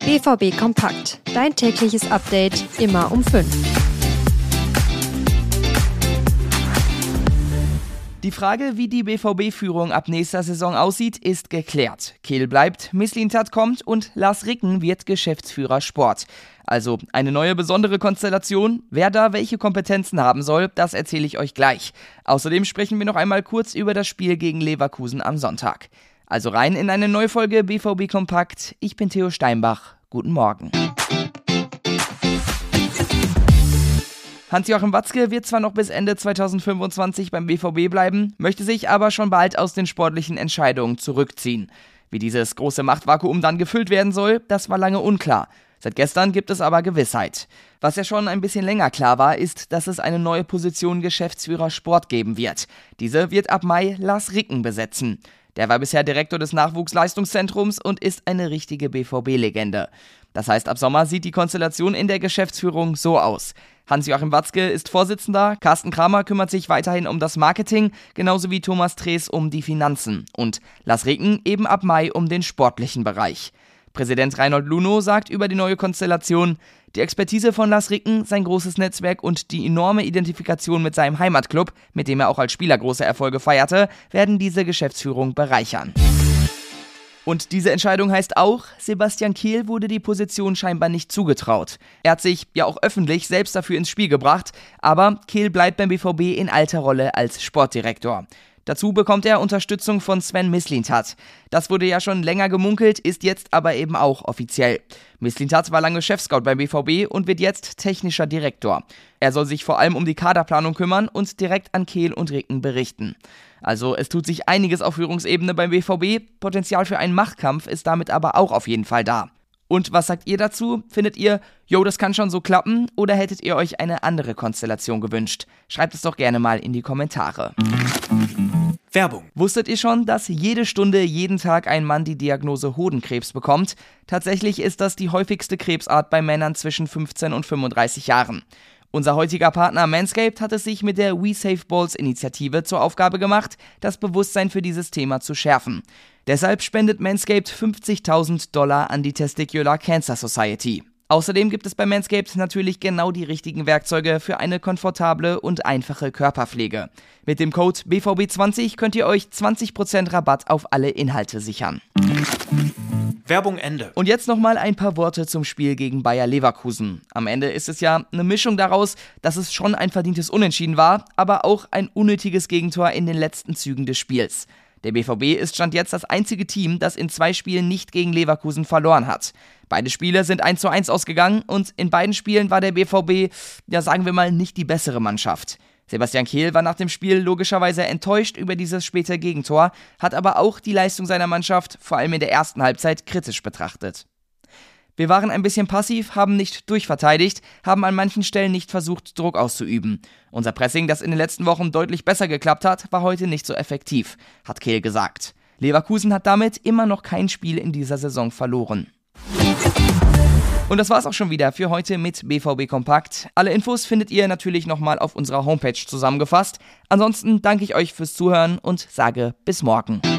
BVB Kompakt. Dein tägliches Update immer um 5. Die Frage, wie die BVB-Führung ab nächster Saison aussieht, ist geklärt. Kehl bleibt, Mislintat kommt und Lars Ricken wird Geschäftsführer Sport. Also eine neue besondere Konstellation. Wer da welche Kompetenzen haben soll, das erzähle ich euch gleich. Außerdem sprechen wir noch einmal kurz über das Spiel gegen Leverkusen am Sonntag. Also rein in eine neue Folge BVB Kompakt. Ich bin Theo Steinbach. Guten Morgen. Hans-Joachim Watzke wird zwar noch bis Ende 2025 beim BVB bleiben, möchte sich aber schon bald aus den sportlichen Entscheidungen zurückziehen. Wie dieses große Machtvakuum dann gefüllt werden soll, das war lange unklar. Seit gestern gibt es aber Gewissheit. Was ja schon ein bisschen länger klar war, ist, dass es eine neue Position Geschäftsführer Sport geben wird. Diese wird ab Mai Lars Ricken besetzen. Der war bisher Direktor des Nachwuchsleistungszentrums und ist eine richtige BVB-Legende. Das heißt, ab Sommer sieht die Konstellation in der Geschäftsführung so aus. Hans-Joachim Watzke ist Vorsitzender, Carsten Kramer kümmert sich weiterhin um das Marketing, genauso wie Thomas Trees um die Finanzen und Lars Ricken eben ab Mai um den sportlichen Bereich. Präsident Reinhold Lunow sagt über die neue Konstellation: Die Expertise von Lars Ricken, sein großes Netzwerk und die enorme Identifikation mit seinem Heimatclub, mit dem er auch als Spieler große Erfolge feierte, werden diese Geschäftsführung bereichern. Und diese Entscheidung heißt auch, Sebastian Kehl wurde die Position scheinbar nicht zugetraut. Er hat sich ja auch öffentlich selbst dafür ins Spiel gebracht, aber Kehl bleibt beim BVB in alter Rolle als Sportdirektor. Dazu bekommt er Unterstützung von Sven Mislintat. Das wurde ja schon länger gemunkelt, ist jetzt aber eben auch offiziell. Mislintat war lange Chefscout beim BVB und wird jetzt technischer Direktor. Er soll sich vor allem um die Kaderplanung kümmern und direkt an Kehl und Ricken berichten. Also es tut sich einiges auf Führungsebene beim BVB, Potenzial für einen Machtkampf ist damit aber auch auf jeden Fall da. Und was sagt ihr dazu? Findet ihr, das kann schon so klappen? Oder hättet ihr euch eine andere Konstellation gewünscht? Schreibt es doch gerne mal in die Kommentare. Werbung. Wusstet ihr schon, dass jede Stunde, jeden Tag ein Mann die Diagnose Hodenkrebs bekommt? Tatsächlich ist das die häufigste Krebsart bei Männern zwischen 15 und 35 Jahren. Unser heutiger Partner Manscaped hat es sich mit der We Save Balls Initiative zur Aufgabe gemacht, das Bewusstsein für dieses Thema zu schärfen. Deshalb spendet Manscaped $50.000 an die Testicular Cancer Society. Außerdem gibt es bei Manscaped natürlich genau die richtigen Werkzeuge für eine komfortable und einfache Körperpflege. Mit dem Code BVB20 könnt ihr euch 20% Rabatt auf alle Inhalte sichern. Werbung Ende. Und jetzt nochmal ein paar Worte zum Spiel gegen Bayer Leverkusen. Am Ende ist es ja eine Mischung daraus, dass es schon ein verdientes Unentschieden war, aber auch ein unnötiges Gegentor in den letzten Zügen des Spiels. Der BVB ist Stand jetzt das einzige Team, das in 2 Spielen nicht gegen Leverkusen verloren hat. Beide Spiele sind 1:1 ausgegangen und in beiden Spielen war der BVB, sagen wir mal, nicht die bessere Mannschaft. Sebastian Kehl war nach dem Spiel logischerweise enttäuscht über dieses späte Gegentor, hat aber auch die Leistung seiner Mannschaft, vor allem in der ersten Halbzeit, kritisch betrachtet. Wir waren ein bisschen passiv, haben nicht durchverteidigt, haben an manchen Stellen nicht versucht, Druck auszuüben. Unser Pressing, das in den letzten Wochen deutlich besser geklappt hat, war heute nicht so effektiv, hat Kehl gesagt. Leverkusen hat damit immer noch kein Spiel in dieser Saison verloren. Und das war's auch schon wieder für heute mit BVB Kompakt. Alle Infos findet ihr natürlich nochmal auf unserer Homepage zusammengefasst. Ansonsten danke ich euch fürs Zuhören und sage bis morgen.